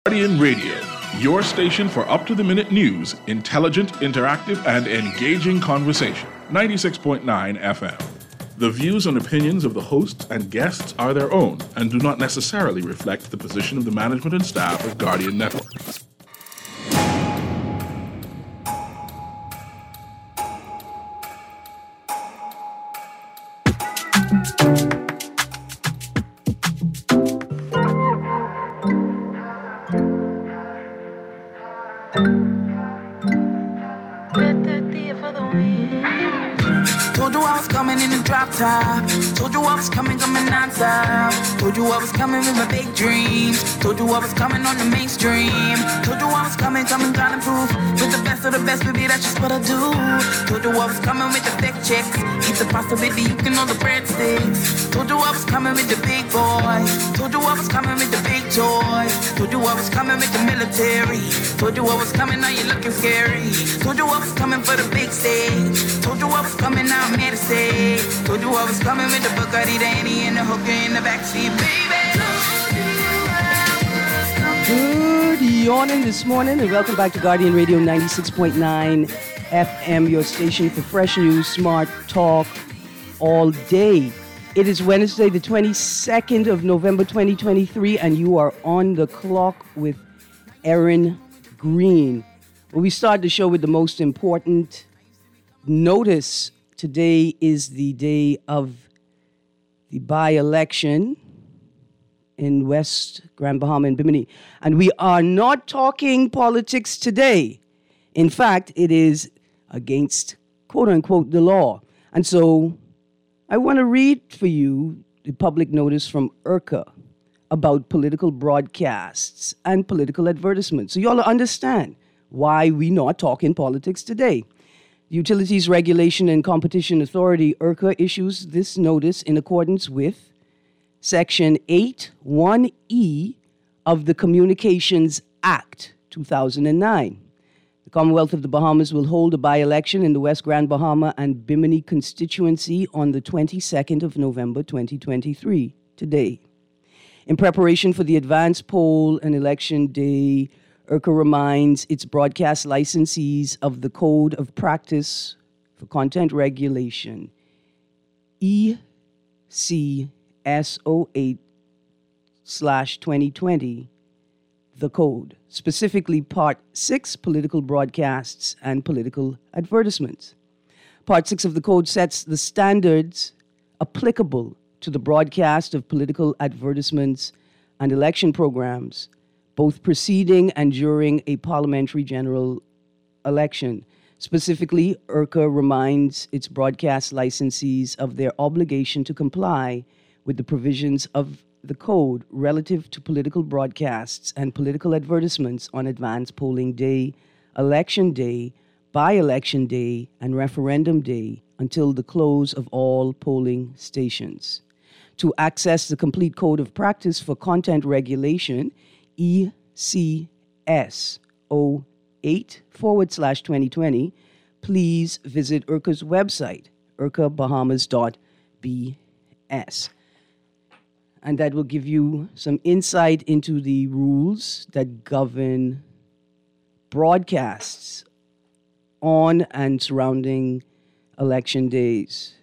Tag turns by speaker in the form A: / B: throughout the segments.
A: Guardian Radio, your station for up-to-the-minute news, intelligent, interactive, and engaging conversation. 96.9 FM. The views and opinions of the hosts and guests are their own and do not necessarily reflect the position of the management and staff of Guardian Network.
B: Top. Told you I was coming non-stop. Told you I was coming with my big dreams. Told you I was coming on the mainstream. Told you I was coming, trying to prove. With the best of the best, baby, that's just what I do. Told you I was coming with the thick chicks. Eat the pasta, baby, you can know the breadsticks. Told you I was coming with the big boys. Told you I was coming with the big toys. Told you I was coming with the military. Told you I was coming, now you're looking scary. Told you I was coming for the big stage. Told you I was coming, now I'm here to stay. Told you I was coming with the Bugatti, the Annie, and the hooker in the backseat, baby.
C: Good morning this morning, and welcome back to Guardian Radio 96.9 FM, your station for fresh news, smart talk all day. It is Wednesday, the 22nd of November, 2023, and you are on the clock with Erin Green. Well, we start the show with the most important notice. Today is the day of the by-election in West Grand Bahama and Bimini. And we are not talking politics today. In fact, it is against, quote-unquote, the law. And so I want to read for you the public notice from IRCA about political broadcasts and political advertisements. So you all understand why we not talking politics today. Utilities Regulation and Competition Authority, IRCA, issues this notice in accordance with Section 8(1)(e) of the Communications Act, 2009. The Commonwealth of the Bahamas will hold a by-election in the West Grand Bahama and Bimini constituency on the 22nd of November, 2023, today. In preparation for the advance poll and election day, IRCA reminds its broadcast licensees of the Code of Practice for Content Regulation, ECSO8/2020, the code, specifically Part 6, Political Broadcasts and Political Advertisements. Part 6 of the code sets the standards applicable to the broadcast of political advertisements and election programs, both preceding and during a parliamentary general election. Specifically, IRCA reminds its broadcast licensees of their obligation to comply with the provisions of the code relative to political broadcasts and political advertisements on advance polling day, election day, by-election day, and referendum day until the close of all polling stations. To access the complete Code of Practice for Content Regulation, ECSO8/2020, please visit IRCA's website, ircabahamas.bs. And that will give you some insight into the rules that govern broadcasts on and surrounding election days.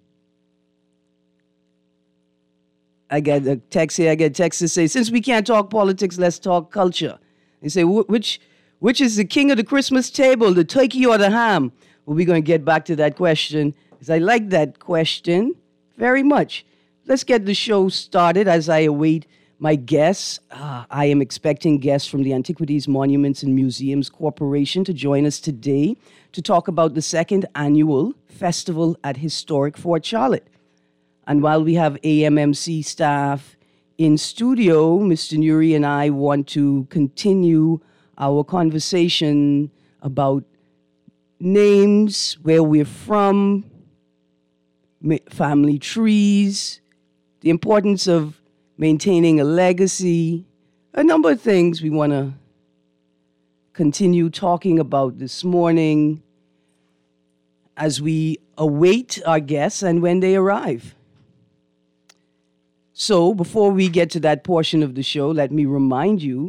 C: I get a text here. I get texts to say, since we can't talk politics, let's talk culture. They say, which is the king of the Christmas table, the turkey or the ham? Well, we're going to get back to that question, because I like that question very much. Let's get the show started as I await my guests. I am expecting guests from the Antiquities, Monuments, and Museums Corporation to join us today to talk about the second annual festival at historic Fort Charlotte. And while we have AMMC staff in studio, Mr. Nuri and I want to continue our conversation about names, where we're from, family trees, the importance of maintaining a legacy, a number of things we want to continue talking about this morning as we await our guests and when they arrive. So before we get to that portion of the show, let me remind you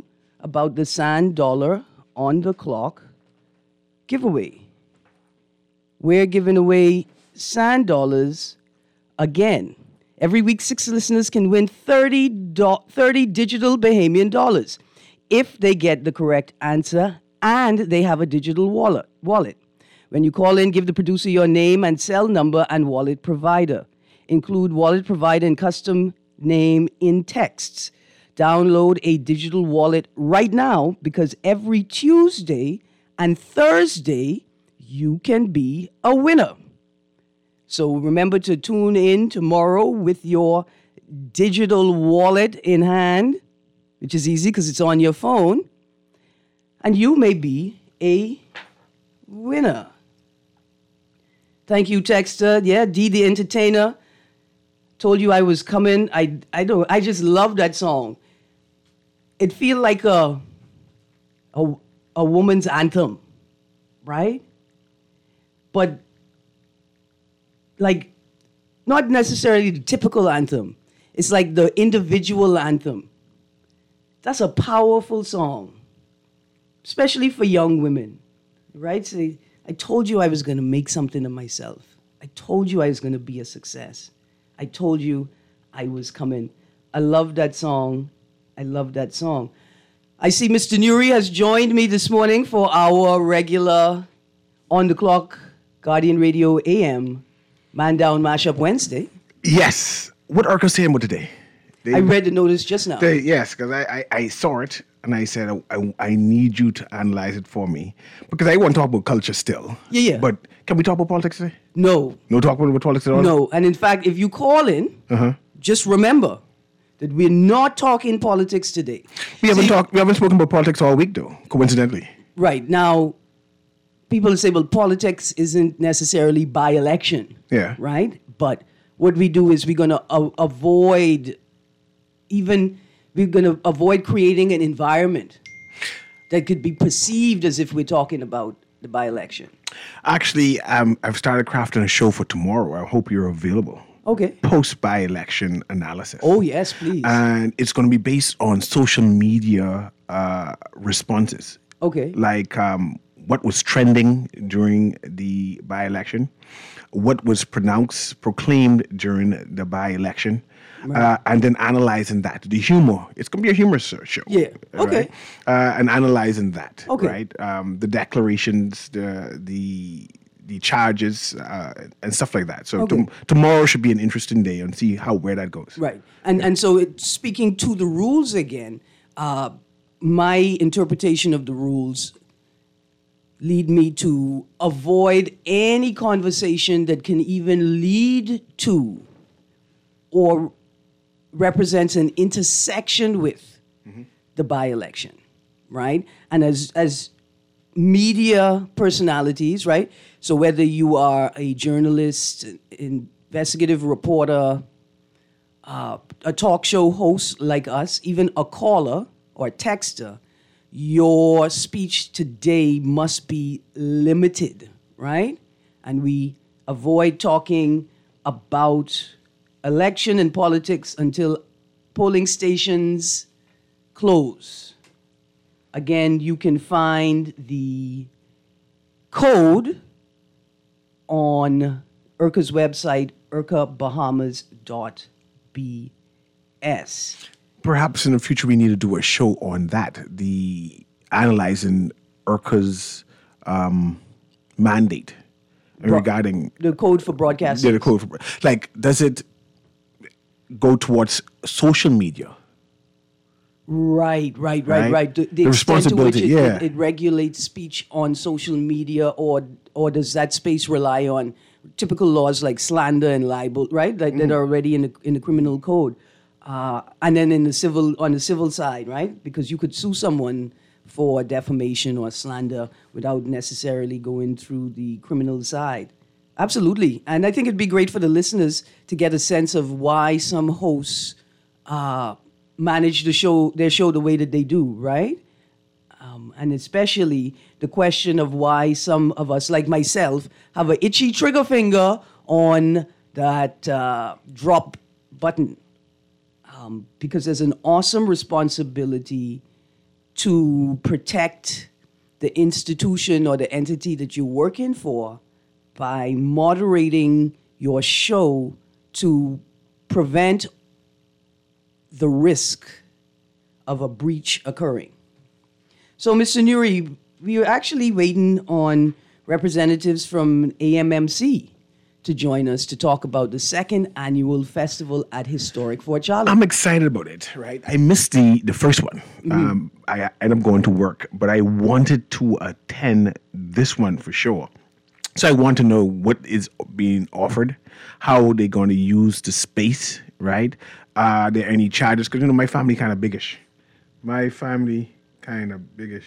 C: about the Sand Dollar on the Clock giveaway. We're giving away Sand Dollars again. Every week, 6 listeners can win 30 digital Bahamian dollars if they get the correct answer and they have a digital wallet. When you call in, give the producer your name and cell number and wallet provider. Include wallet provider and custom name in texts. Download a digital wallet right now because every Tuesday and Thursday, you can be a winner. So remember to tune in tomorrow with your digital wallet in hand, which is easy because it's on your phone, and you may be a winner. Thank you, Texter. Yeah, D the Entertainer. Told you I was coming. I just love that song. It feels like a woman's anthem, right? But like not necessarily the typical anthem. It's like the individual anthem. That's a powerful song, especially for young women, right? So I told you I was going to make something of myself. I told you I was going to be a success. I told you I was coming. I love that song. I love that song. I see Mr. Nuri has joined me this morning for our regular On the Clock Guardian Radio AM Man Down Mashup Wednesday.
D: Yes. What Urkel saying about today?
C: I read the notice just now.
D: Yes, because I saw it and I said, I need you to analyze it for me. Because I want to talk about culture still.
C: Yeah.
D: But can we talk about politics today?
C: No.
D: No talk about politics at all?
C: No. And in fact, if you call in, just remember that we're not talking politics today.
D: We haven't spoken about politics all week, though, coincidentally.
C: Right. Now, people say, well, politics isn't necessarily by-election.
D: Yeah.
C: Right? But what we do is we're going to avoid creating an environment that could be perceived as if we're talking about the by-election.
D: Actually, I've started crafting a show for tomorrow. I hope you're available.
C: Okay.
D: Post-by-election analysis.
C: Oh, yes, please.
D: And it's going to be based on social media responses.
C: Okay.
D: Like what was trending during the by-election, what was proclaimed during the by-election, right. And then analyzing that. The humor. It's going to be a humor show.
C: Yeah. Okay.
D: Right? And analyzing that.
C: Okay.
D: Right. The declarations, the charges, and stuff like that. So
C: okay.
D: Tomorrow should be an interesting day and see where that goes.
C: Right. And so speaking to the rules again, my interpretation of the rules lead me to avoid any conversation that can even lead to or represents an intersection with the by-election, right? And as media personalities, right? So whether you are a journalist, investigative reporter, a talk show host like us, even a caller or a texter, your speech today must be limited, right? And we avoid talking about election and politics until polling stations close. Again, you can find the code on IRCA's website, ircabahamas.bs.
D: Perhaps in the future we need to do a show on that, the analyzing IRCA's mandate regarding
C: the code for broadcasting.
D: Yeah, the code for does it go towards social media?
C: Right. The
D: responsibility,
C: extent to which it regulates speech on social media, or does that space rely on typical laws like slander and libel, right? That are already in the criminal code, and then on the civil side, right? Because you could sue someone for defamation or slander without necessarily going through the criminal side. Absolutely, and I think it'd be great for the listeners to get a sense of why some hosts manage their show the way that they do, right? And especially the question of why some of us, like myself, have an itchy trigger finger on that drop button. Because there's an awesome responsibility to protect the institution or the entity that you're working for by moderating your show to prevent the risk of a breach occurring. So, Mr. Nuri, we were actually waiting on representatives from AMMC to join us to talk about the second annual festival at historic Fort Charlotte.
D: I'm excited about it, right? I missed the first one. I ended up going to work, but I wanted to attend this one for sure. So I want to know what is being offered, how they're going to use the space, right? Are there any charges? Because, my family kind of biggish. My family kind of biggish.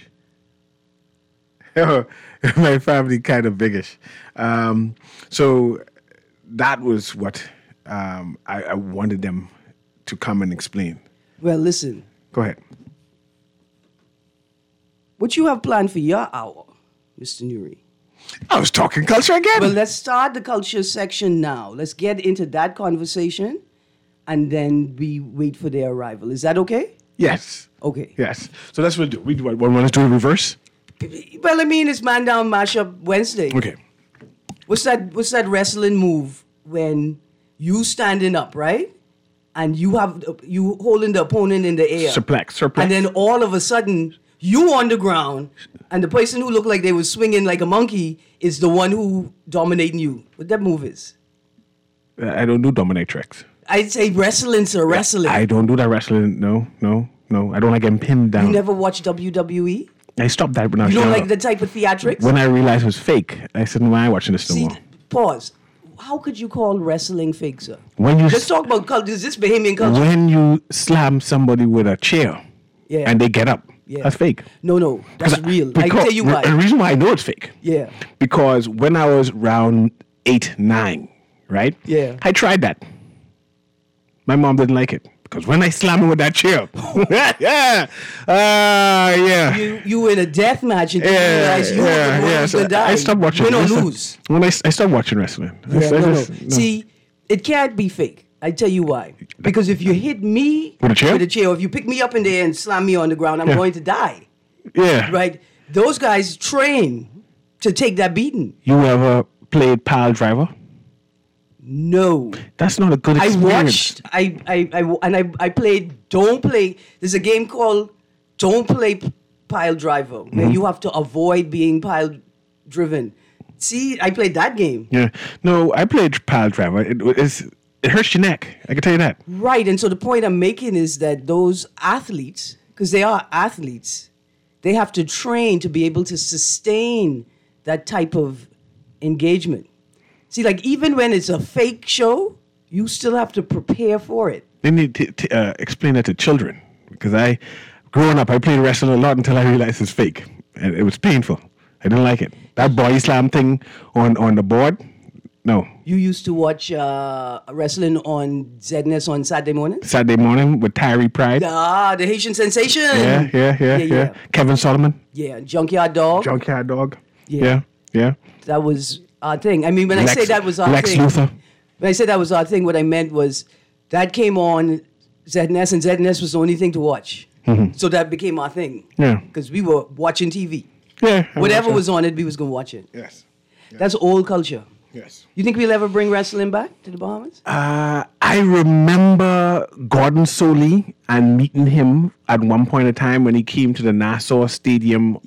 D: So that was what I wanted them to come and explain.
C: Well, listen.
D: Go ahead.
C: What you have planned for your hour, Mr. Nuri?
D: I was talking culture again.
C: Well, let's start the culture section now. Let's get into that conversation, and then we wait for their arrival. Is that okay?
D: Yes.
C: Okay.
D: Yes. So that's what we do. We want to do a reverse?
C: Well, I mean, it's Man Down Mashup Wednesday.
D: Okay.
C: What's that wrestling move when you standing up, right? And you holding the opponent in the air.
D: Suplex.
C: And then all of a sudden, you on the ground, and the person who looked like they was swinging like a monkey is the one who dominating you. What that move is?
D: I don't do dominatrix.
C: I'd say wrestling, sir, wrestling.
D: I don't do that wrestling. No. I don't like getting pinned down.
C: You never watched WWE?
D: I stopped that when I was
C: You don't
D: younger.
C: like the type of theatrics?
D: When I realized it was fake, I said, no, I ain't watching this no
C: See,
D: more.
C: pause. How could you call wrestling fake, sir?
D: When you
C: Let's talk about culture. Is this Bahamian culture?
D: When you slam somebody with a chair
C: Yeah.
D: and they get up,
C: Yeah.
D: that's fake.
C: No, that's real. I can tell you why.
D: The reason why I know it's fake.
C: Yeah.
D: Because when I was around 8, 9, right?
C: Yeah.
D: I tried that. My mom didn't like it. Because when I slam him with that chair, yeah.
C: You were in a death match and you realized you were the one who's gonna die.
D: I stopped watching.
C: Win or
D: wrestling.
C: lose.
D: When I stopped watching wrestling.
C: No. See, it can't be fake. I tell you why. Because if you hit me
D: With a chair?
C: or if you pick me up in there and slam me on the ground, I'm going to die.
D: Yeah.
C: Right? Those guys train to take that beating.
D: You ever played Pile Driver?
C: No.
D: That's not a good experience.
C: I played Don't Play. There's a game called Don't Play Pile Driver where you have to avoid being pile driven. See, I played that game.
D: Yeah. No, I played Pile Driver. It hurts your neck. I can tell you that.
C: Right. And so the point I'm making is that those athletes, because they are athletes, they have to train to be able to sustain that type of engagement. See, like even when it's a fake show, you still have to prepare for it.
D: They need to explain that to children. Because growing up, I played wrestling a lot until I realized it's fake. And it was painful. I didn't like it. That body slam thing on the board, no.
C: You used to watch wrestling on ZNS on Saturday morning?
D: Saturday morning with Tyree Pride.
C: Ah, the Haitian sensation.
D: Yeah. Kevin Solomon.
C: Yeah, Junkyard Dog.
D: Junkyard Dog.
C: Yeah.
D: Yeah.
C: That was our thing. I mean, when I say that was our
D: Lex
C: thing.
D: Luthor.
C: When I said that was our thing, what I meant was that came on ZNS, and ZNS was the only thing to watch. So that became our thing.
D: Yeah.
C: Because we were watching TV.
D: Yeah.
C: Whatever was on it, we was going to watch it.
D: Yes.
C: That's old culture.
D: Yes.
C: You think we'll ever bring wrestling back to the Bahamas?
D: I remember Gordon Soley and meeting him at one point in time when he came to the Nassau Stadium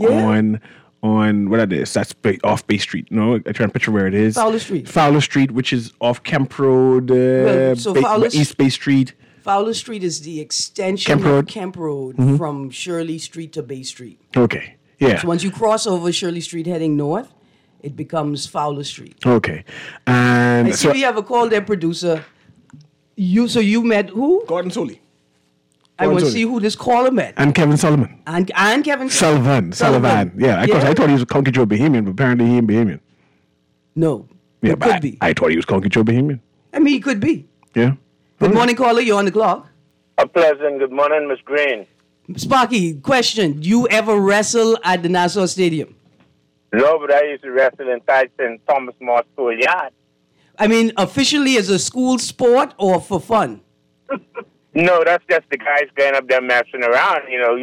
D: on what that is. That's off Bay Street. No, I try and picture where it is.
C: Fowler Street.
D: Fowler Street, which is off Kemp Road, East Bay Street.
C: Fowler Street is the extension of Kemp Road from Shirley Street to Bay Street.
D: Okay. Yeah.
C: So once you cross over Shirley Street heading north, it becomes Fowler Street.
D: Okay. And
C: I see we have a call there, producer. So you met who?
D: Gordon Soley.
C: I want to see who this caller met.
D: And Kevin Solomon.
C: And Kevin
D: Sullivan. Yeah. Of course, I thought he was Conky Joe Bahamian, but apparently he ain't Bahamian.
C: No.
D: Yeah,
C: it could be.
D: I thought he was Conky Joe Bahamian.
C: I mean, he could be.
D: Yeah.
C: Good morning, caller. You're on the clock.
E: A pleasant good morning, Miss Green.
C: Sparky, question. You ever wrestle at the Nassau Stadium?
E: No, but I used to wrestle inside St. Thomas More Schoolyard.
C: I mean, officially as a school sport or for fun?
E: No, that's just the guys going up there messing around. You know,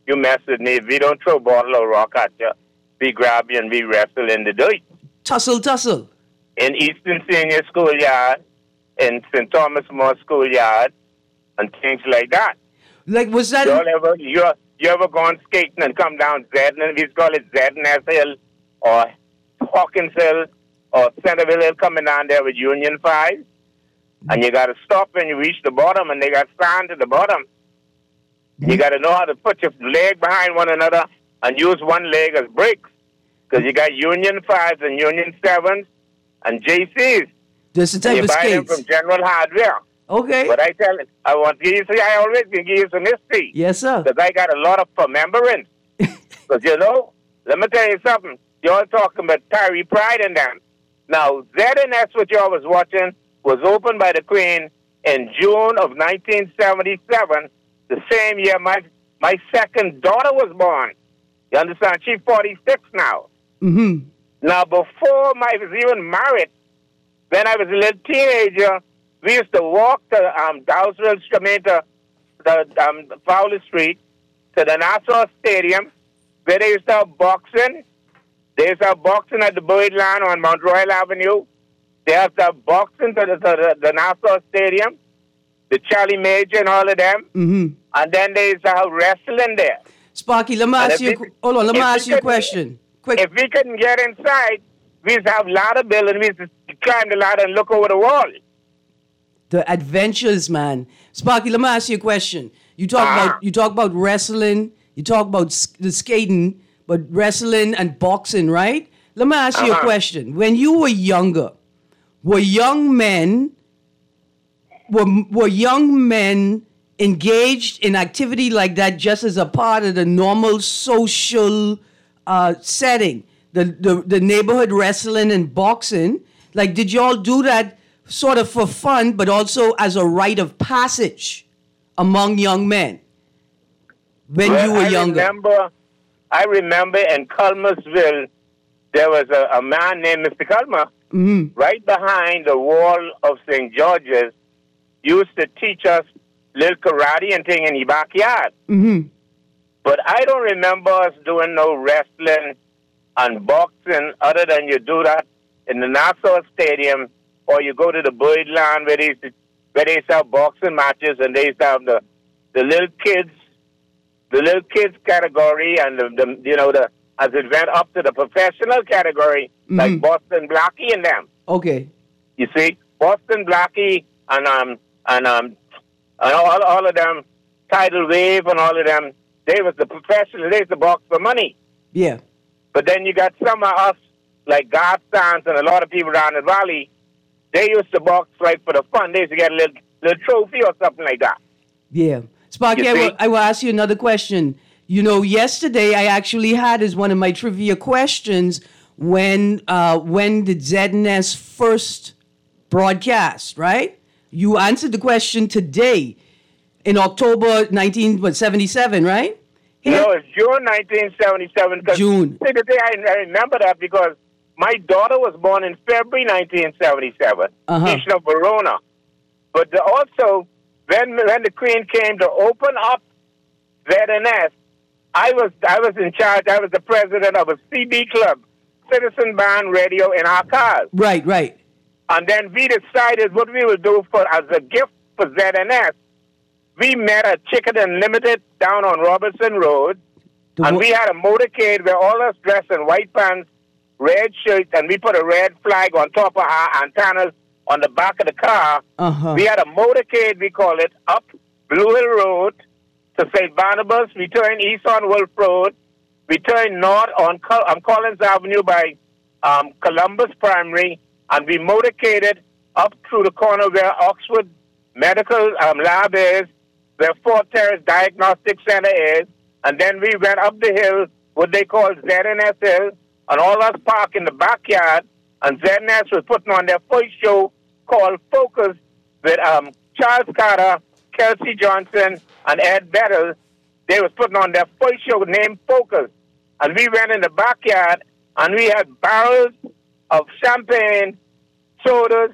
E: you mess with me. If we don't throw bottle or rock at you, we grab you and we wrestle in the dirt.
C: Tussle.
E: In Eastern Senior Schoolyard, in St. Thomas More Schoolyard, and things like that.
C: Like, was that...
E: You ever gone skating and come down Zedden, we call it Zedden Hill, or Hawkins Hill, or Centerville Hill, coming down there with Union 5? And you got to stop when you reach the bottom, and they got sand at the bottom. You got to know how to put your leg behind one another and use one leg as brakes. Because you got Union 5s and Union 7s and JCs.
C: There's a type of skates.
E: You buy them from General Hardware.
C: Okay.
E: But I want to give you, I always can give you some history.
C: Yes, sir.
E: Because I got a lot of remembrance. Because, let me tell you something. Y'all talking about Tyree Pride and them. Now, ZNS, what y'all was watching, was opened by the Queen in June of 1977, the same year my second daughter was born. You understand? She's 46 now.
C: Mm-hmm.
E: Now, before I was even married, when I was a little teenager, we used to walk to Dowsville, Fowler Street, to the Nassau Stadium, where they used to have boxing. They used to have boxing at the Birdland on Mount Royal Avenue. They have to have boxing to the Nassau Stadium, the Charlie Major and all of them.
C: Mm-hmm.
E: And then they used to have wrestling there.
C: Sparky, let me ask you a question. Quick.
E: If we couldn't get inside, we used to have ladder building. We used to climb the ladder and look over the wall.
C: The adventures, man. Sparky, let me ask you a question. You talk about wrestling. You talk about the skating, but wrestling and boxing, right? Let me ask you a question. When you were younger, were young men engaged in activity like that just as a part of the normal social setting? The neighborhood wrestling and boxing. Like, did y'all do that sort of for fun, but also as a rite of passage among young men when you were younger?
E: I remember in Culmersville, there was a man named Mr. Culmer, right behind the wall of St. George's, used to teach us little karate and thing in the backyard.
C: Mm-hmm.
E: But I don't remember us doing no wrestling and boxing other than you do that in the Nassau Stadium, or you go to the Birdland where they used to have boxing matches, and they used to have the little kids category, and as it went up to the professional category, like Boston Blackie and them.
C: Okay.
E: You see, Boston Blackie and all of them, Tidal Wave and all of them, they was the professional. They used to box for money.
C: Yeah.
E: But then you got some of us, like God Stans and a lot of people down the valley, they used to box like for the fun. They used to get a little trophy or something like that.
C: Yeah. Sparky, I will ask you another question. Yesterday I actually had as one of my trivia questions when did ZNS first broadcast, right? You answered the question today in October 1977, right?
E: No, it's June 1977.
C: June.
E: See, the day I remember that because my daughter was born in February 1977, Nation of Verona. But also, when the Queen came to open up ZNS, I was in charge. I was the president of a CB club, Citizen Band Radio, in our cars.
C: Right.
E: And then we decided what we would do as a gift for ZNS. We met at Chicken Unlimited down on Robertson Road, and we had a motorcade where all us dressed in white pants, red shirts, and we put a red flag on top of our antennas on the back of the car. We had a motorcade, we call it, up Blue Hill Road to St. Barnabas. We turned east on Wolf Road. We turned north on Collins Avenue by Columbus Primary, and we motorcaded up through the corner where Oxford Medical Lab is, where Fort Terrace Diagnostic Center is, and then we went up the hill, what they call ZNS Hill, and all us parked in the backyard, and ZNS was putting on their first show called Focus with Charles Carter, Kelsey Johnson, and Ed Bettel. They was putting on their first show named Focus, and we went in the backyard, and we had barrels of champagne, sodas,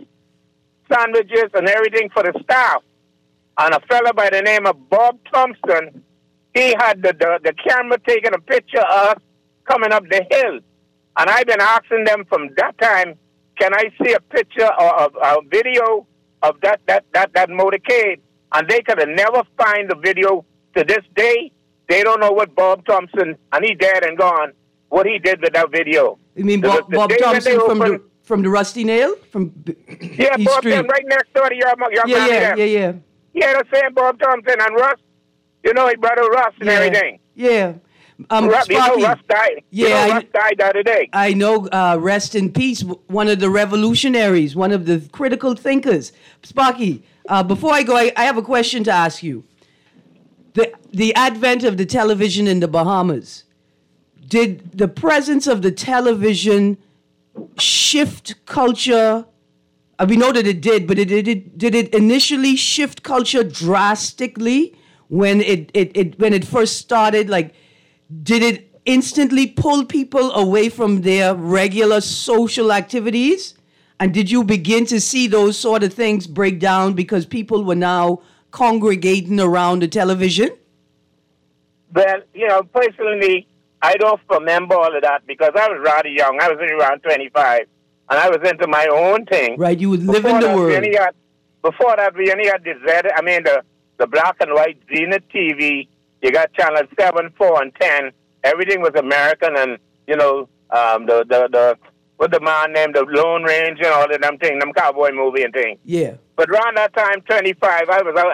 E: sandwiches, and everything for the staff. And a fella by the name of Bob Thompson he had the camera taking a picture of us coming up the hill. And I've been asking them from that time, can I see a picture or a video of that motorcade? And they could have never find the video to this day. They don't know what Bob Thompson, and he dead and gone, what he did with that video.
C: You mean Bob Thompson from the Rusty Nail?
E: Yeah,
C: East
E: Bob
C: Street.
E: Thompson, right next door to your
C: Yeah.
E: Yeah, the same Bob Thompson and Russ. You know his brother Russ and everything.
C: Yeah.
E: Russ, you know Russ died.
C: Yeah,
E: Russ died the other day.
C: I know. Rest in peace. One of the revolutionaries, one of the critical thinkers. Sparky, before I go, I have a question to ask you. The advent of the television in the Bahamas, did the presence of the television shift culture? We know that it did, but did it initially shift culture drastically when it first started? Like, did it instantly pull people away from their regular social activities? And did you begin to see those sort of things break down because people were now congregating around the television?
E: Well, personally, I don't remember all of that because I was rather young. I was only around 25, and I was into my own thing.
C: Right, you would live in the world.
E: Before that, we only had the black and white Zenith TV. You got channel 7, 4, and 10. Everything was American, and what the man named the Lone Ranger and all of them things, them cowboy movie and thing.
C: Yeah.
E: But around that time, 25,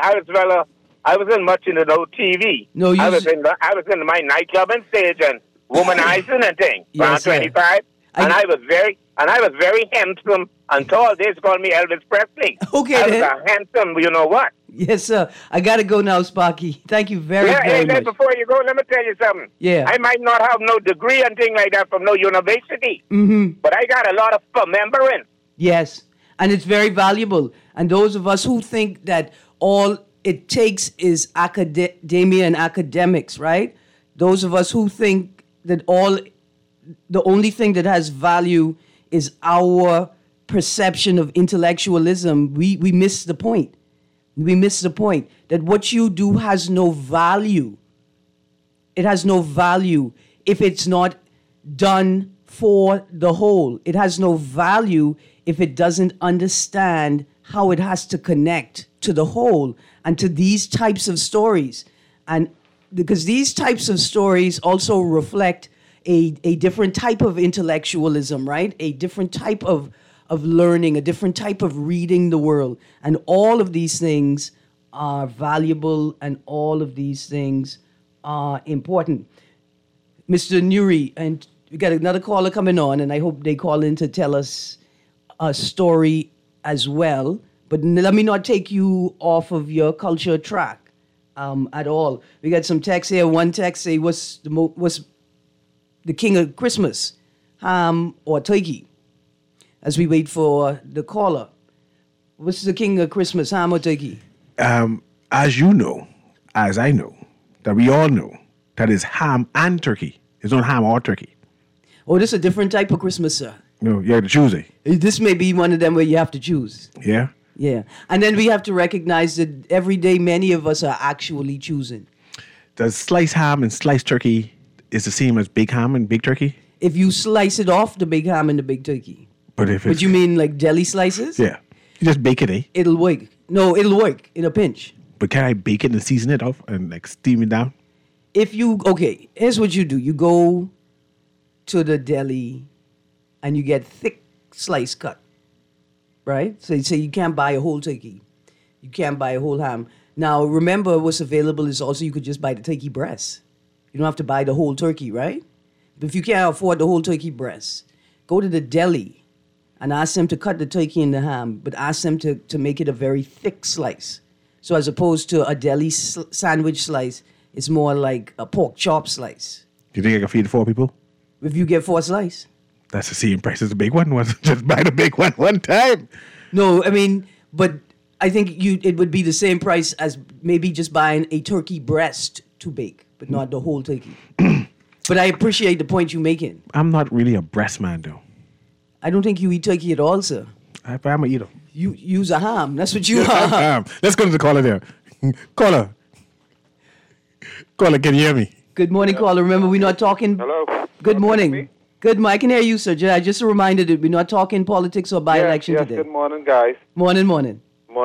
E: I wasn't much into no TV.
C: No,
E: I was in my nightclub and stage and womanizing and thing. Around 25, and I was very handsome and tall. They used to call me Elvis Presley.
C: Okay,
E: I was a handsome, you know what?
C: Yes, sir. I got to go now, Sparky. Thank you very much.
E: Before you go, let me tell you something.
C: Yeah.
E: I might not have no degree and thing like that from no university, but I got a lot of remembering.
C: Yes, and it's very valuable. And those of us who think that all it takes is academia and academics, right? Those of us who think that the only thing that has value is our perception of intellectualism, we miss the point. We miss the point that what you do has no value. It has no value if it's not done for the whole. It has no value if it doesn't understand how it has to connect to the whole and to these types of stories. And because these types of stories also reflect a different type of intellectualism, right? A different type of learning, a different type of reading the world. And all of these things are valuable and all of these things are important. Mr. Nuri, and we got another caller coming on, and I hope they call in to tell us a story as well. But let me not take you off of your culture track at all. We got some text here. One text say, what's the king of Christmas, ham or turkey? As we wait for the caller. What's the king of Christmas, ham or turkey?
D: As you know, as I know, that we all know, that is ham and turkey. It's not ham or turkey.
C: Oh, this is a different type of Christmas, sir.
D: No, you have to choose it.
C: This may be one of them where you have to choose.
D: Yeah?
C: Yeah. And then we have to recognize that every day many of us are actually choosing.
D: Does sliced ham and sliced turkey is the same as big ham and big turkey?
C: If you slice it off, the big ham and the big turkey.
D: But
C: you mean like deli slices?
D: Yeah. You just bake it, eh?
C: It'll work. No, it'll work in a pinch.
D: But can I bake it and season it off and like steam it down?
C: Okay, here's what you do. You go to the deli and you get thick slice cut, right? So you can't buy a whole turkey. You can't buy a whole ham. Now, remember what's available is also you could just buy the turkey breast. You don't have to buy the whole turkey, right? But if you can't afford the whole turkey breast, go to the deli and ask them to cut the turkey and the ham, but ask them to make it a very thick slice. So as opposed to a deli sandwich slice, it's more like a pork chop slice.
D: Do you think I can feed 4 people?
C: If you get 4 slices.
D: That's the same price as the big one. Just buy the big one time.
C: No, I mean, but I think it would be the same price as maybe just buying a turkey breast to bake, but not the whole turkey. But I appreciate the point you're making.
D: I'm not really a breast man, though.
C: I don't think you eat turkey at all, sir.
D: I'm a eater.
C: You use a ham. That's what you are.
D: Let's go to the caller there. Caller. Caller, can you hear me?
C: Good morning, caller. Remember, we're not talking...
F: Hello?
C: Good morning. I can hear you, sir. Just a reminder that we're not talking politics or by-election
F: yes,
C: today.
F: Good morning, guys.
C: Morning.
F: Morning.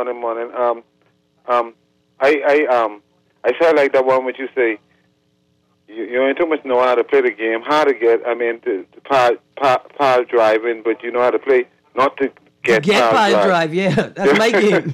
F: I said like that one which you say, you ain't too much know how to play the game, how to get, to pile driving, but you know how to play, not to get
C: pile drive. Yeah, that's my game.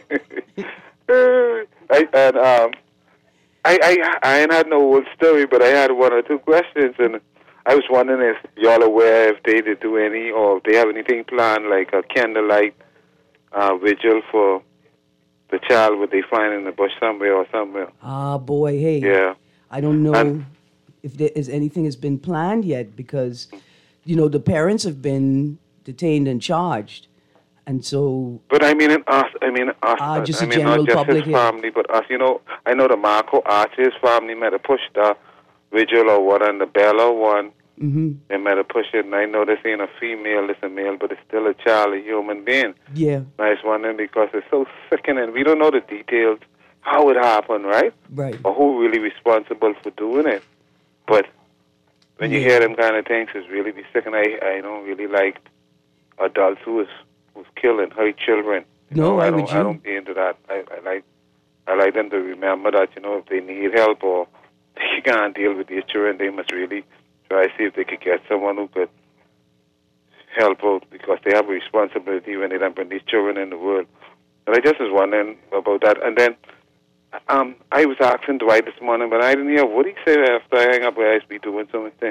F: I ain't had no old story, but I had one or two questions, and I was wondering if y'all aware if they did do any, or if they have anything planned, like a candlelight vigil for the child what they find in the bush somewhere or somewhere.
C: Ah, boy, hey.
F: Yeah.
C: I don't know if there is anything has been planned yet because, the parents have been detained and charged. And so...
F: But I mean us.
C: Just a general
F: not just
C: public
F: his family, but us. I know the Marco Archer's family might have pushed the vigil or one and the Bella one.
C: Mm-hmm.
F: They might have pushed it, and I know this ain't a female, it's a male, but it's still a child, a human being.
C: Yeah.
F: I was wondering because it's so sickening. We don't know the details, how it happened, right?
C: Right.
F: Or who really responsible for doing it. But when you hear them kind of things, it's really be sickening. I don't really like adults who's killing, hurt children.
C: I
F: don't be into that. I like them to remember that, if they need help or they can't deal with these children, they must really try to see if they could get someone who could help out because they have a responsibility when they don't bring these children in the world. And I just was wondering about that. And then I was asking Dwight this morning, but I didn't hear what he said after I hang up where I was doing something.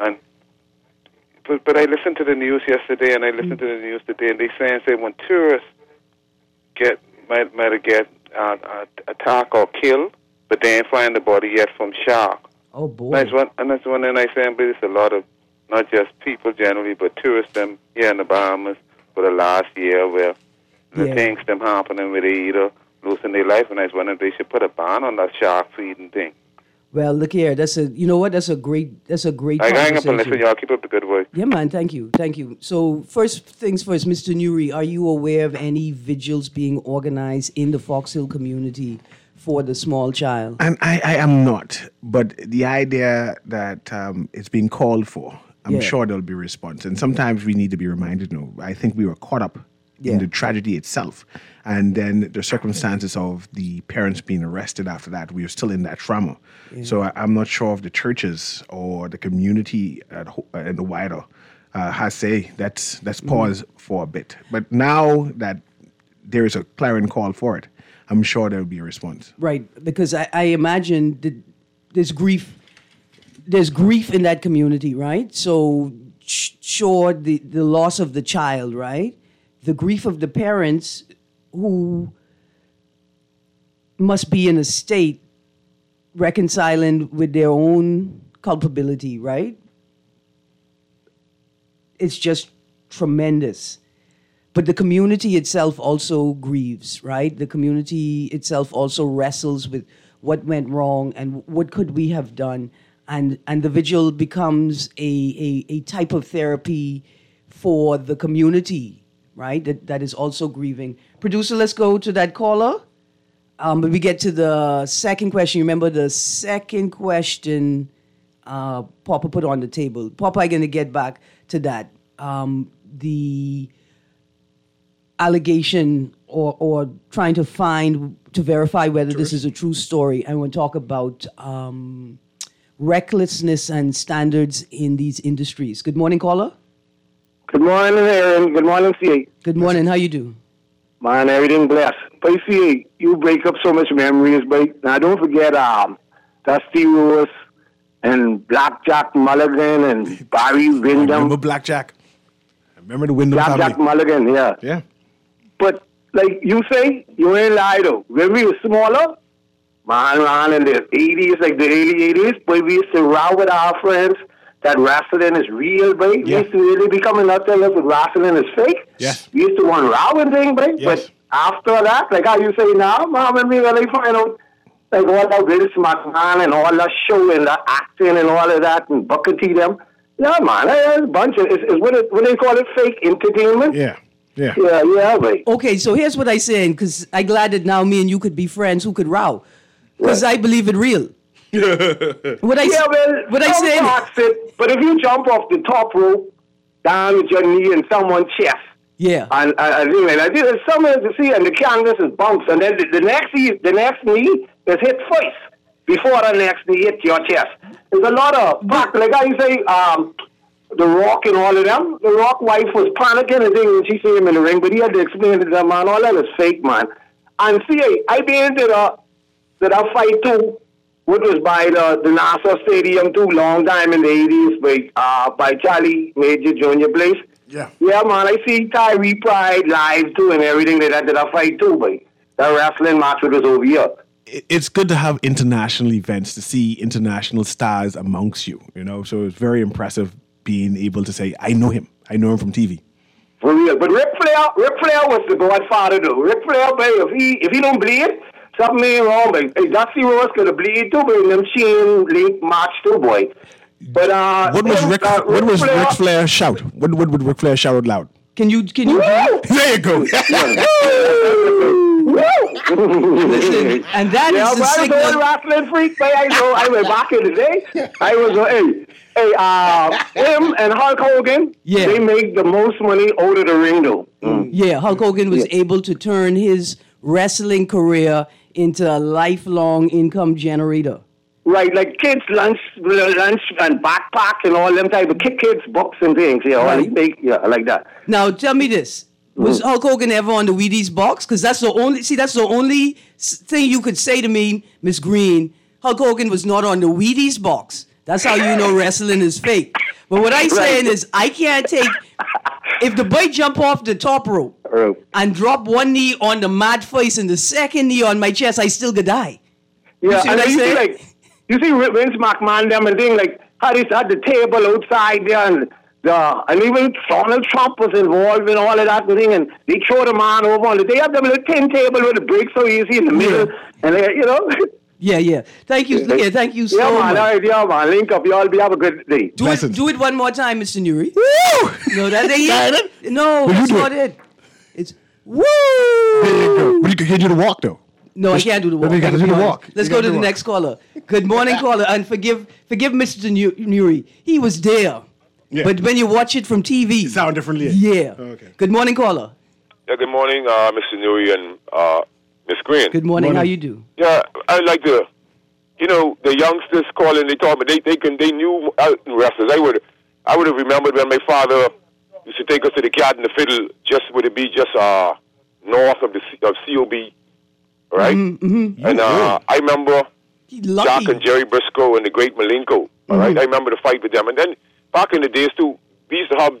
F: But I listened to the news yesterday and I listened to the news today, and they say when tourists might get attacked or killed, but they ain't find the body yet from shark.
C: Oh, boy.
F: And that's one thing I say, but it's a lot of, not just people generally, but tourists them here in the Bahamas for the last year where the things them happening where they either losing their life, and I was wondering if they should put a ban on that shark feeding thing.
C: Well, look here. That's a great conversation.
F: I hang up and listen, y'all. Keep up the good work.
C: Yeah, man. Thank you. So first things first, Mr. Nuri, are you aware of any vigils being organized in the Fox Hill community for the small child?
D: And I am not, but the idea that it's being called for, I'm sure there'll be a response. And sometimes we need to be reminded, I think we were caught up in the tragedy itself. And then the circumstances of the parents being arrested after that, we are still in that trauma. Yeah. So I'm not sure if the churches or the community in the wider has say, let's pause for a bit. But now that there is a clarion call for it, I'm sure there will be a response.
C: Right, because I imagine that there's grief in that community, right? So sure, the loss of the child, right? The grief of the parents who must be in a state reconciling with their own culpability, right? It's just tremendous. But the community itself also grieves, right? The community itself also wrestles with what went wrong and what could we have done. And the vigil becomes a type of therapy for the community, right? That is also grieving. Producer, let's go to that caller. But we get to the second question. Remember the second question Papa put on the table. Papa, I'm going to get back to that. The allegation or trying to verify whether this is a true story. And we'll talk about recklessness and standards in these industries. Good morning, caller.
G: Good morning, Aaron. Good morning, CA.
C: Good morning. How you do?
G: Man, everything blessed. But CA, you break up so much memories, but now don't forget Dusty Rose and Blackjack Mulligan and Barry Windham.
D: I remember Blackjack. I remember the Windham family.
G: Blackjack Mulligan, yeah.
D: Yeah.
G: But like you say, you ain't lie though. When we were smaller, man, in the 80s, like the early 80s, but we used to row with our friends. That wrestling is real, boy. We used to really become a nut tell us that wrestling is fake.
D: Yes.
G: We used to want rowing thing, boy.
D: Yes.
G: But after that, like how you say now, man, when we really find out like all that Vince McMahon and all that show and that acting and all of that and Booker T them, yeah, man, there's a bunch of, it's what they call it, fake entertainment.
D: Yeah. Yeah.
G: Yeah, boy.
C: Okay, so here's what I'm saying, because I'm glad that now me and you could be friends who could row. Because I believe it real. What I say?
G: But if you jump off the top rope down with your knee in someone's chest,
C: yeah,
G: and anyway, like there's somewhere to see, and the canvas is bumps, and then the next knee is hit first before the next knee hit your chest. There's a lot of like I say, The Rock and all of them. The Rock wife was panicking and things when she see him in the ring, but he had to explain to them, man, all that is fake, man. And see, I been to that fight too, which was by the Nassau Stadium too, long time in the 80s by Charlie Major Jr. Place.
D: Yeah.
G: Yeah, man, I see Tyree Pride live too and everything like that fight too, but that wrestling match was over here.
D: It's good to have international events, to see international stars amongst you, so it's very impressive being able to say, I know him from TV.
G: For real. But Ric Flair was the godfather though. Ric Flair, if he don't bleed, something ain't wrong, but hey, Dusty Rhodes could have bleed too, but in them chain link match too, boy. But
D: what was Ric Flair shout? What would Ric Flair shout out loud?
C: Can you
D: There you go.
C: Listen, and that is the signal.
G: I was a wrestling freak, but I went back in the day. I was him and Hulk Hogan. Yeah. They make the most money out of the ring, though.
C: Yeah, Hulk Hogan was able to turn his wrestling career into a lifelong income generator.
G: Right, like kids' lunch and backpack and all them type of kids' books and things. Right. Like that.
C: Now, tell me this. Was Hulk Hogan ever on the Wheaties box? Because that's the only thing you could say to me, Miss Green. Hulk Hogan was not on the Wheaties box. That's how you know wrestling is fake. But what I'm saying is, I can't take... If the boy jump off the top rope and drop one knee on the mad face and the second knee on my chest, I still could die.
G: Yeah, and you see Vince McMahon them and thing like had the table outside there and even Donald Trump was involved in all of that and thing, and they throw the man over on they have them little tin table with the bricks so easy in the middle, and
C: Yeah. Thank you. Yeah, thank you so much.
G: Yeah, man. Link up. You all have a good day.
C: Do it one more time, Mr. Nuri. Woo! No, that ain't it. No, that's not it. It's woo!
D: There you go. But you can do the walk, though.
C: No, I can't do the walk.
D: You got to do the walk.
C: Let's go to the next caller. Good morning, caller. And forgive Mr. Nuri. He was there. Yeah. But when you watch it from TV...
D: Sound differently.
C: Yeah. Oh, okay. Good morning, caller.
H: Yeah, good morning, Mr. Nuri and Miss Green.
C: Good morning. How you do?
H: Yeah, I like the youngsters calling. They told me they knew wrestlers. I would have remembered when my father used to take us to the Cat and the Fiddle. Would it be north of COB, right? Mm-hmm. And I remember Jack and Jerry Briscoe and the Great Malenko. All right, I remember the fight with them. And then back in the days too, we used to have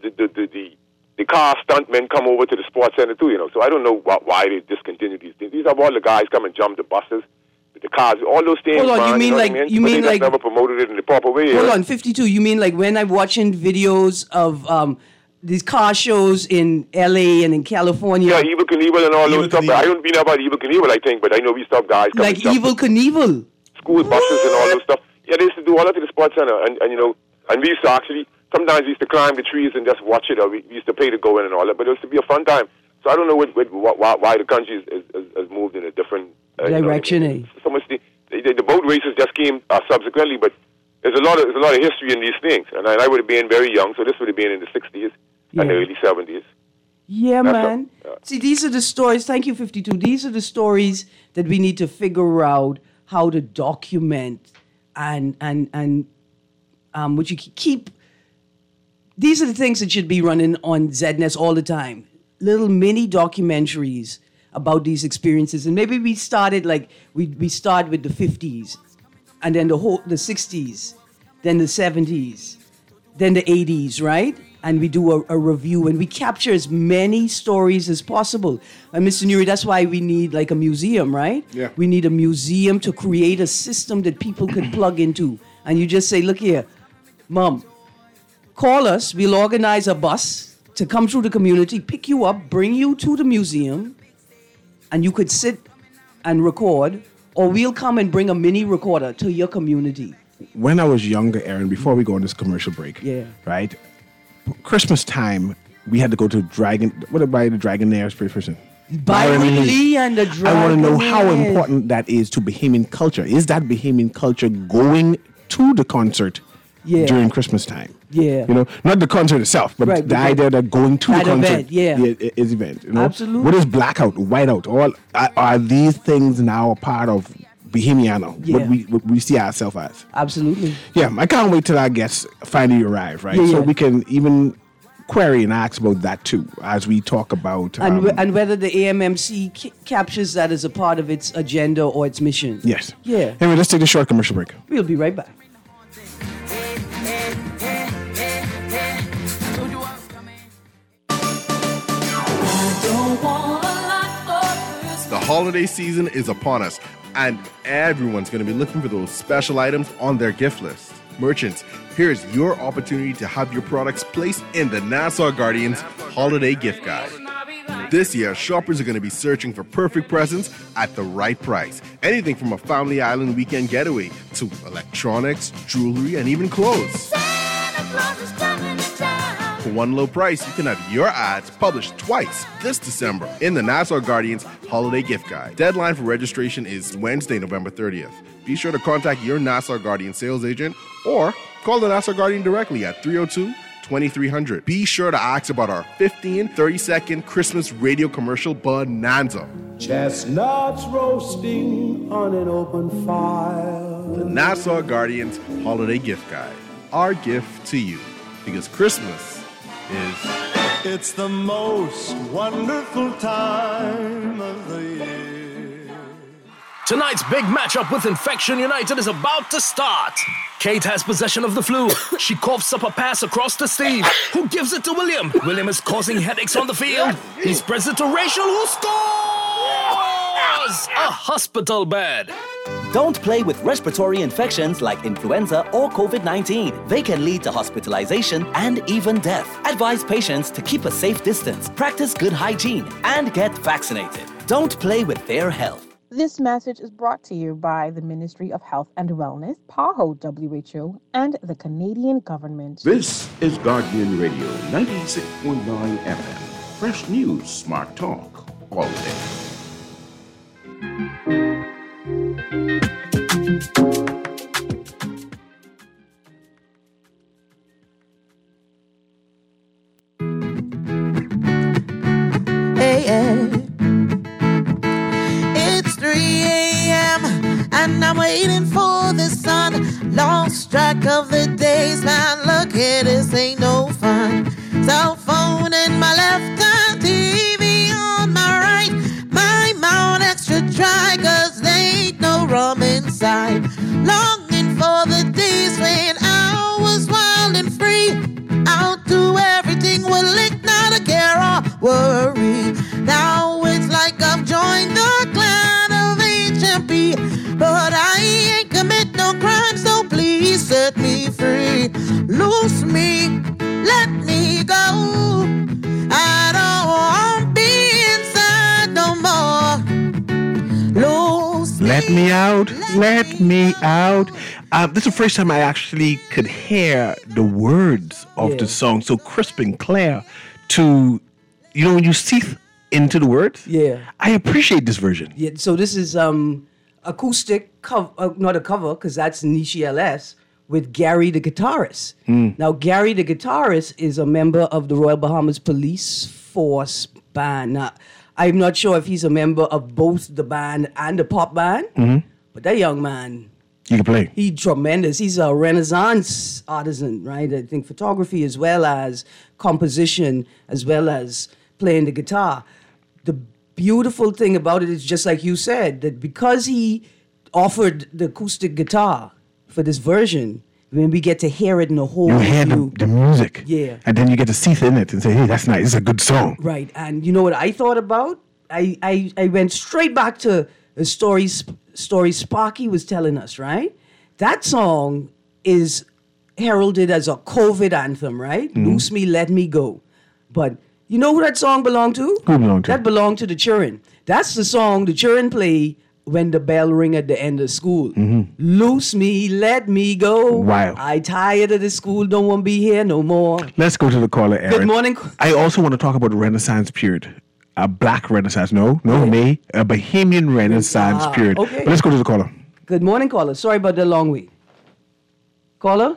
H: the car stuntmen come over to the sports center too, So I don't know why they discontinued these things. These have all the guys come and jump the buses, the cars, all those things.
C: Hold on, you mean
H: they never promoted it in the proper way.
C: Hold on, 52. You mean like when I'm watching videos of these car shows in L.A. and in California?
H: Yeah, Evel Knievel and all those stuff. I don't mean about Evel Knievel, I think, but I know we stuff guys come
C: like Evel Knievel,
H: school buses and all those stuff. Yeah, they used to do all that at the sports center, and we used to actually. Sometimes we used to climb the trees and just watch it, or we used to pay to go in and all that. But it used to be a fun time. So I don't know why the country has moved in a different
C: direction.
H: So much the boat races just came subsequently, but there's a lot of history in these things. And I would have been very young, so this would have been in the 60s and the early 70s.
C: Yeah, man. See, these are the stories. Thank you, 52. These are the stories that we need to figure out how to document and which you keep. These are the things that should be running on ZNS all the time. Little mini documentaries about these experiences. And maybe we started we start with the 50s, and then the 60s, then the 70s, then the 80s, right? And we do a review, and we capture as many stories as possible. And Mr. Nuri, that's why we need like a museum, right?
D: Yeah.
C: We need a museum to create a system that people could plug into. And you just say, look here, Mom, call us. We'll organize a bus to come through the community, pick you up, bring you to the museum, and you could sit and record, or we'll come and bring a mini recorder to your community.
D: When I was younger, Aaron, before we go on this commercial break,
C: right?
D: Christmas time, we had to go to the Dragonair's prison.
C: Byron Lee and the Dragon.
D: I want to know how important that is to Bahamian culture. Is that Bahamian culture going to the concert during Christmas time?
C: Yeah.
D: You know, not the concert itself, but the idea that going to the concert is event. You know?
C: Absolutely.
D: What is blackout, whiteout? All are these things now a part of Bahamiano? What we see ourselves as?
C: Absolutely.
D: Yeah, I can't wait till our guests finally arrive, right?
C: Yeah,
D: so we can even query and ask about that too as we talk about
C: and whether the AMMC captures that as a part of its agenda or its mission.
D: Yes.
C: Yeah.
D: Anyway, let's take a short commercial break.
C: We'll be right back.
I: The holiday season is upon us, and everyone's going to be looking for those special items on their gift list. Merchants, here's your opportunity to have your products placed in the Nassau Guardians Holiday Gift Guide. This year, shoppers are going to be searching for perfect presents at the right price. Anything from a family island weekend getaway to electronics, jewelry, and even clothes. For one low price, you can have your ads published twice this December in the Nassau Guardians Holiday Gift Guide. Deadline for registration is Wednesday, November 30th. Be sure to contact your Nassau Guardian sales agent or call the Nassau Guardian directly at 302-2300. Be sure to ask about our 30-second Christmas radio commercial bonanza.
J: Chestnuts roasting on an open fire.
I: The Nassau Guardians Holiday Gift Guide. Our gift to you. Because Christmas is...
J: It's the most wonderful time of the year.
K: Tonight's big matchup with Infection United is about to start. Kate has possession of the flu. She coughs up a pass across to Steve, who gives it to William. William is causing headaches on the field. He spreads it to Rachel, who scores a hospital bed.
L: Don't play with respiratory infections like influenza or COVID-19. They can lead to hospitalization and even death. Advise patients to keep a safe distance, practice good hygiene, and get vaccinated. Don't play with their health.
M: This message is brought to you by the Ministry of Health and Wellness, PAHO WHO, and the Canadian government.
A: This is Guardian Radio 96.9 FM. Fresh news, smart talk, all day.
B: It's 3 a.m. and I'm waiting for the sun. Lost track of the days, man. Look at this, ain't no fun. Cell phone in my left hand, TV on my right. My mouth extra dry, cause there ain't no rum inside. Longing for the days when I was wild and free. Out to everything with lick, not a care or worry. Now it's like I've joined the clan of HMP, but I ain't commit no crime, so please set me free. Loose me, let me go. I don't want to be inside no more. Loose me,
D: let me out, let me out. This is the first time I actually could hear the words of the song so crisp and clear. To, you know, when you see into the words.
C: Yeah,
D: I appreciate this version.
C: Yeah, so this is acoustic cover, not a cover, because that's Nishi LS with Gary the guitarist. Now, Gary the guitarist is a member of the Royal Bahamas Police Force band. Now, I'm not sure if he's a member of both the band and the pop band, but that young man,
D: he can play.
C: He's tremendous. He's a Renaissance artisan, right? I think photography as well as composition, as well as playing the guitar. The beautiful thing about it is, just like you said, that because he offered the acoustic guitar for this version, when we get to hear it in a whole
D: you hear the music.
C: Yeah.
D: And then you get to see in it and say, hey, that's nice. It's a good song.
C: Right. And you know what I thought about? I went straight back to a story Sparky was telling us, right? That song is heralded as a COVID anthem, right? Loose me, let me go. But you know who that song belonged to?
D: Who belonged to?
C: That belonged to the children. That's the song the children play when the bell ring at the end of school. Loose me, let me go.
D: Wow.
C: I tired of the school, don't want to be here no more.
D: Let's go to the caller, Aaron.
C: Good morning.
D: I also want to talk about the Renaissance period. a black renaissance. No, May, a Bahamian renaissance period.
C: Okay.
D: But let's go to the caller.
C: Good morning, caller. Sorry about the long wait. Caller?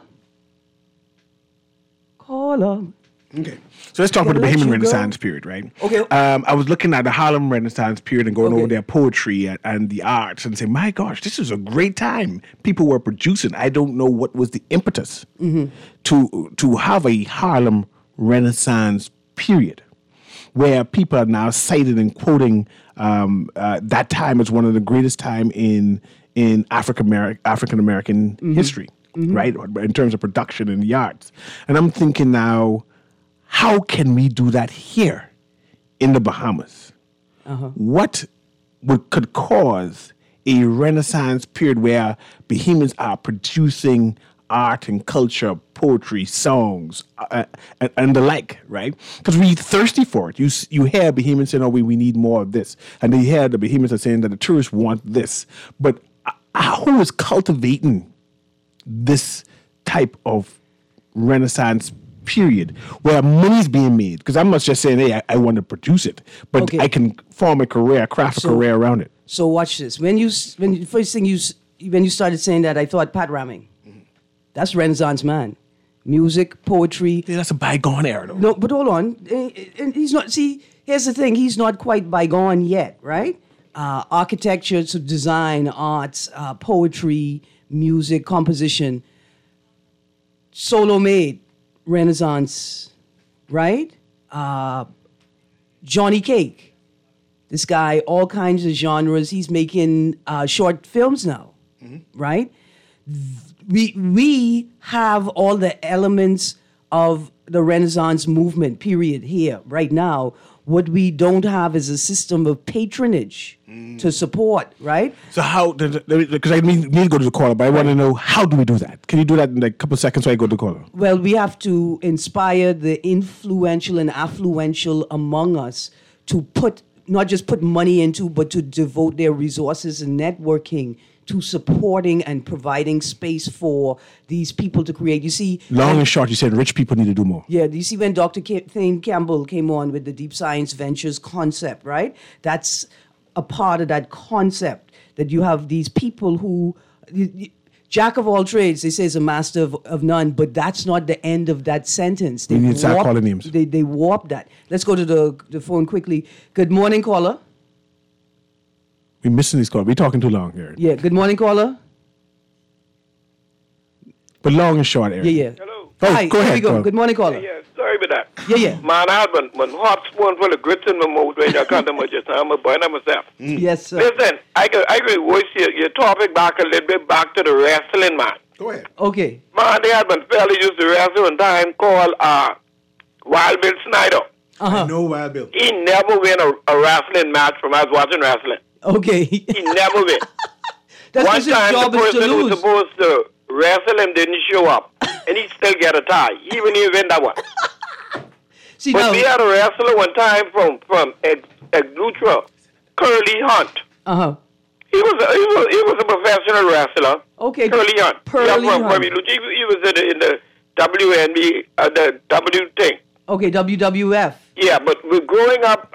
D: Okay. So let's talk about the Bahamian Renaissance period, right?
C: Okay.
D: I was looking at the Harlem Renaissance period and going over their poetry and the arts and saying, my gosh, this is a great time. People were producing. I don't know what was the impetus to have a Harlem Renaissance period where people are now cited and quoting that time as one of the greatest time in African American history, right? In terms of production in the arts. And I'm thinking now, how can we do that here in the Bahamas? What could cause a Renaissance period where Bahamians are producing art and culture, poetry, songs, and the like, right? Because we're thirsty for it. You hear Bahamians saying, oh, we need more of this. And then you hear the Bahamians are saying that the tourists want this. But who is cultivating this type of Renaissance period where money's being made? Because I'm not just saying, hey, I want to produce it, but I can form a career, craft a career around it.
C: So watch this. When you started saying that, I thought Pat Raming. That's Renaissance man. Music, poetry.
D: Yeah, that's a bygone era, though.
C: No, but hold on. And he's not. See, here's the thing. He's not quite bygone yet, right? Architecture, so design, arts, poetry, music, composition. Solo made Renaissance, right? Johnny Cake. This guy, all kinds of genres. He's making short films now, right? We have all the elements of the Renaissance movement, period, here, right now. What we don't have is a system of patronage to support, right?
D: So how, because I need to go to the caller, but I want to know, how do we do that? Can you do that in like a couple of seconds so I go to the caller?
C: Well, we have to inspire the influential and affluential among us to not just put money into, but to devote their resources and networking to supporting and providing space for these people to create. You see,
D: long and short, you said rich people need to do more.
C: Yeah, you see when Dr. Thane Campbell came on with the Deep Science Ventures concept, right? That's a part of that concept, that you have these people who, jack of all trades, they say is a master of none, but that's not the end of that sentence.
D: We need to start calling names.
C: They warp that. Let's go to the phone quickly. Good morning, caller.
D: We're missing this call. We're talking too long here.
C: Yeah, good morning, caller.
D: But long and short, Aaron.
C: Yeah.
H: Hello.
D: Oh,
C: Hi,
D: go ahead.
C: Here we go. Good morning, caller.
H: Yeah, sorry about that.
C: Yeah.
H: Man, I had one hot spoonful of grits in my mouth when I can't much time. I'm burning myself.
C: Yes, sir.
H: Listen, I could voice your topic back a little bit back to the wrestling, man.
D: Go ahead.
C: Okay.
H: Man, they had one fella used to wrestle one time called Wild Bill Snyder.
D: I know Wild Bill.
H: He never win a wrestling match from us watching wrestling.
C: Okay.
H: He never win.
C: That's
H: one time
C: job
H: the person who was supposed to wrestle him didn't show up, and he still get a tie, even if he win that one.
C: See,
H: but
C: now,
H: we had a wrestler one time from Lutra, Curly Hunt. He was a professional wrestler.
C: Okay.
H: Curly Hunt.
C: Hunt.
H: He was in the WNB, the W thing.
C: Okay, WWF.
H: Yeah, but we're growing up,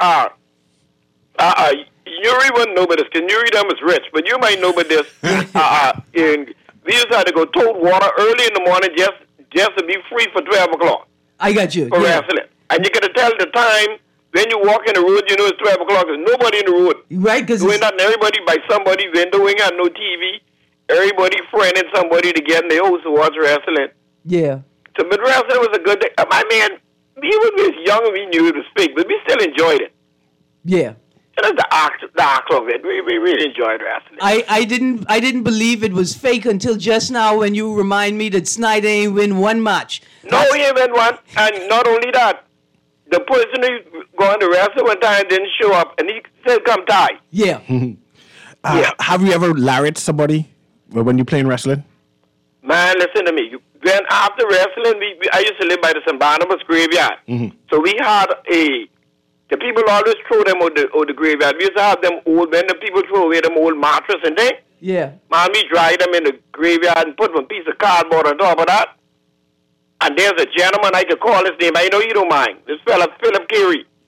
H: Yuri wouldn't know about this, because Yuri them is rich, but you might know about this. We used to have to go tote water early in the morning just to be free for 12 o'clock.
C: I got you.
H: For wrestling. And you got to tell the time, when you walk in the road, you know it's 12 o'clock, there's nobody in the road.
C: Right, because
H: doing nothing, everybody by somebody window, we ain't got no TV. Everybody friending somebody to get in the house to watch wrestling.
C: Yeah.
H: So, but wrestling was a good thing. My man, we was young and we knew it was fake, but we still enjoyed it.
C: Yeah.
H: And that's the act of it. We really enjoyed wrestling.
C: I didn't believe it was fake until just now when you remind me that Snyder ain't win one match.
H: No, he ain't win one. And not only that, the person who going to wrestle one time didn't show up, and he still come tie.
C: Yeah.
D: Have you ever lariat somebody when you're playing wrestling?
H: Man, listen to me. Then after wrestling, I used to live by the St. Barnabas graveyard. So we had the people always throw them out the graveyard. We used to have them old, when the people throw away them old mattress and thing.
C: Yeah.
H: Man, we dry them in the graveyard and put one piece of cardboard on top of that. And there's a gentleman, I could call his name. I know you don't mind. This fella, Philip Carey.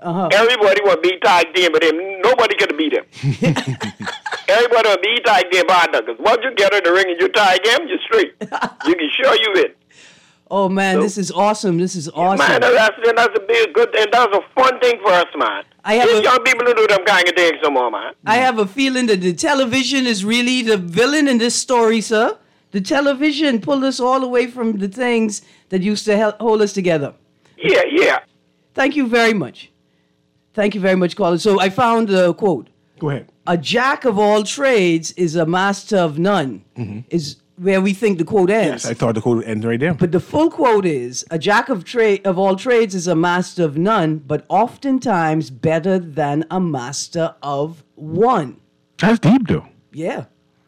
H: Everybody will be tag team with him. Nobody can beat him. Everybody will be tag team partner. Because once you get in the ring and you tag him, you're straight. You can show you win.
C: Oh, man, this is awesome. This is awesome.
H: Man, that's a big good thing. That's a fun thing for us, man. Young people who do them kind of things no more, man.
C: I have a feeling that the television is really the villain in this story, sir. The television pulled us all away from the things that used to hold us together.
H: Yeah.
C: Thank you very much. Thank you very much, caller. So I found a quote.
D: Go ahead.
C: A jack of all trades is a master of none, is where we think the quote ends.
D: Yes, I thought the quote would end right there.
C: But the full quote is, a jack of all trades is a master of none, but oftentimes better than a master of one.
D: That's deep, though.
C: Yeah.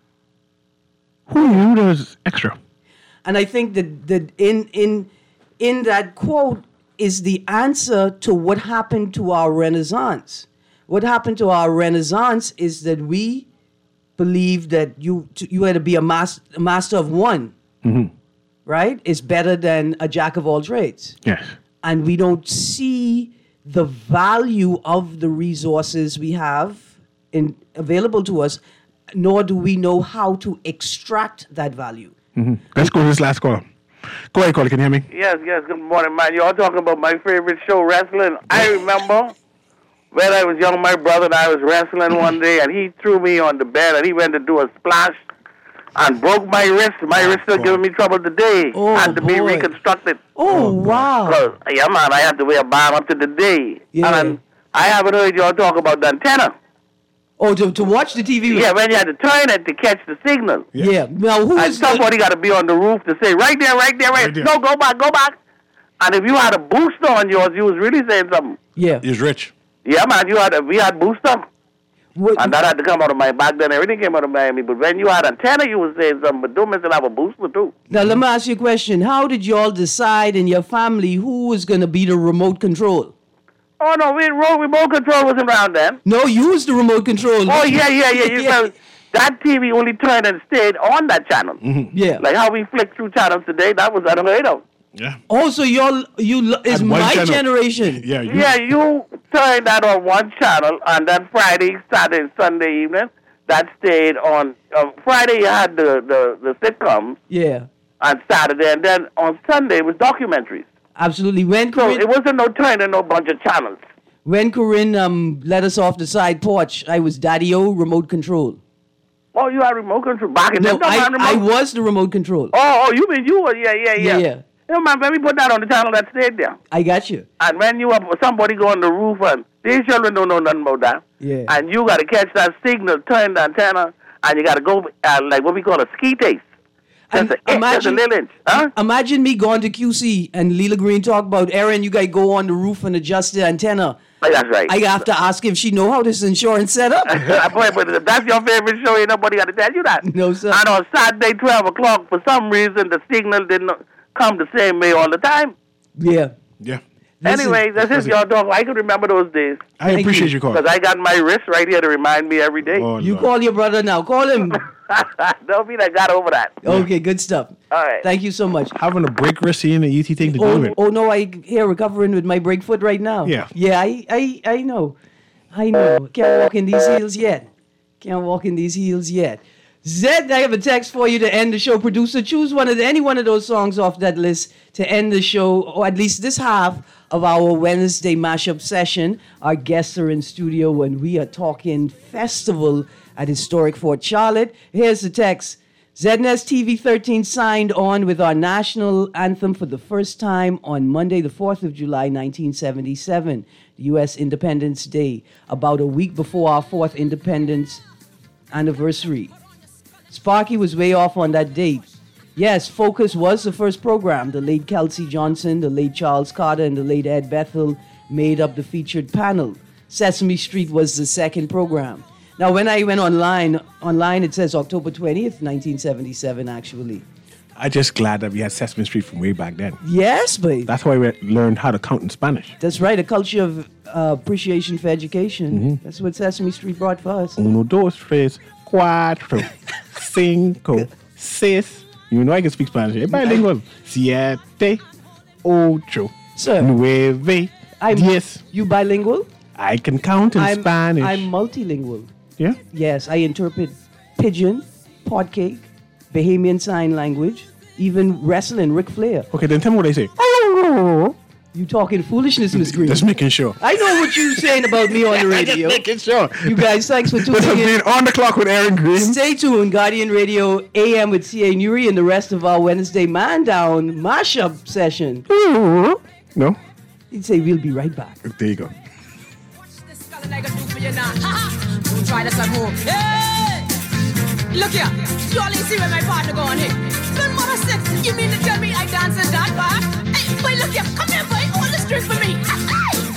D: Who knew there was extra?
C: And I think that in that quote is the answer to what happened to our Renaissance. What happened to our Renaissance is that we believe that you had to be a master of one, right? It's better than a jack of all trades.
D: Yes.
C: And we don't see the value of the resources we have available to us, nor do we know how to extract that value.
D: Let's go to this last caller. Go ahead, caller. Can you hear me?
N: Yes. Good morning, man. You're all talking about my favorite show, wrestling. I remember when I was young, my brother and I was wrestling one day, and he threw me on the bed, and he went to do a splash and broke my wrist. My wrist still giving me trouble today. Had to be reconstructed.
C: Oh, wow.
N: Yeah, man, I have to wear a band up to the day.
C: Yeah.
N: And I haven't heard y'all talk about the antenna.
C: Oh, to watch the TV?
N: Yeah, when you had to turn it to catch the signal.
C: Yeah. Now,
N: and somebody got to be on the roof to say, right there. No, go back. And if you had a booster on yours, you was really saying something.
C: Yeah.
D: He was rich.
N: Yeah, man, we had booster. And that had to come out of my back then. Everything came out of Miami. But when you had antenna, you was saying something. But don't miss it, have a booster, too.
C: Now, let me ask you a question. How did y'all decide in your family who was going to be the remote control?
N: Oh, no, remote control wasn't around then.
C: No, you was the remote control.
N: Oh, yeah. You that TV only turned and stayed on that channel.
C: Yeah.
N: Like how we flick through channels today, that was unheard of.
D: Yeah.
C: Oh, so is my generation.
D: Yeah.
N: You turned that on one channel, and then Friday, Saturday, Sunday evening, that stayed on. Friday you had the sitcoms.
C: Yeah.
N: On Saturday, and then on Sunday it was documentaries.
C: Absolutely.
N: So it wasn't no turning no bunch of channels.
C: When Corinne let us off the side porch, I was Daddy-O remote control.
N: Oh, you had remote control back in
C: No, I was the remote control.
N: Oh, you mean you were? Yeah.
C: Yeah.
N: You know, man, let me put that on the channel that stayed there.
C: I got you.
N: And when you have somebody go on the roof, and these children don't know nothing about that.
C: Yeah.
N: And you got to catch that signal, turn the antenna, and you got to go like what we call a ski taste. Just a little inch. Huh?
C: Imagine me going to QC and Leela Green talk about, Aaron, you got to go on the roof and adjust the antenna.
N: That's right.
C: I have to ask if she know how this insurance set up.
N: But if that's your favorite show, ain't nobody got to tell you that.
C: No, sir.
N: And on Saturday, 12 o'clock, for some reason, the signal didn't come the same way all the time.
C: Yeah.
N: Anyway, this is your talk. I can remember those days.
D: I appreciate you calling.
N: Because I got my wrist right here to remind me every day.
D: Oh,
C: you call your brother now. Call him.
N: Don't mean I got over that.
C: Okay, good stuff.
N: All right.
C: Thank you so much.
D: Having a break wrist and the ET thing to do with it.
C: Oh, no, I here recovering with my break foot right now.
D: Yeah.
C: Yeah, I know. Can't walk in these heels yet. Zed, I have a text for you to end the show. Producer, choose any one of those songs off that list to end the show, or at least this half of our Wednesday mashup session. Our guests are in studio and we are talking festival at historic Fort Charlotte. Here's the text. ZNS TV 13 signed on with our national anthem for the first time on Monday, the 4th of July, 1977, the U.S. Independence Day, about a week before our 4th independence anniversary. Sparky was way off on that date. Yes, Focus was the first program. The late Kelsey Johnson, the late Charles Carter, and the late Ed Bethel made up the featured panel. Sesame Street was the second program. Now, when I went online it says October 20th, 1977, actually.
D: I'm just glad that we had Sesame Street from way back then.
C: Yes, babe.
D: That's why we learned how to count in Spanish.
C: That's right, a culture of appreciation for education.
D: Mm-hmm.
C: That's what Sesame Street brought for us.
D: Uno, dos, tres, cuatro, cinco, seis. You know I can speak Spanish. Es bilingual. Siete, ocho, nueve. Yes.
C: You bilingual?
D: I can count in Spanish.
C: I'm multilingual.
D: Yeah?
C: Yes, I interpret pidgin, podcake, Bahamian Sign Language, even wrestling, Ric Flair.
D: Okay, then tell me what I say.
C: You talking foolishness, Miss Green.
D: Just making sure.
C: I know what you're saying about me on the radio.
D: Just making sure.
C: You guys, thanks for tuning
D: This has
C: in.
D: been On the Clock with Aaron Green.
C: Stay tuned. Guardian Radio AM with C.A. Nuri and the rest of our Wednesday Man Down mashup session.
D: No?
C: He'd say we'll be right back.
D: There you go.
O: Don't try this at home. Hey! Look here. You only see where my partner going here. When mother said, you mean to tell me I dance in that bar? Hey, boy, look here. Come here, boy. Hold the string for me. Hey!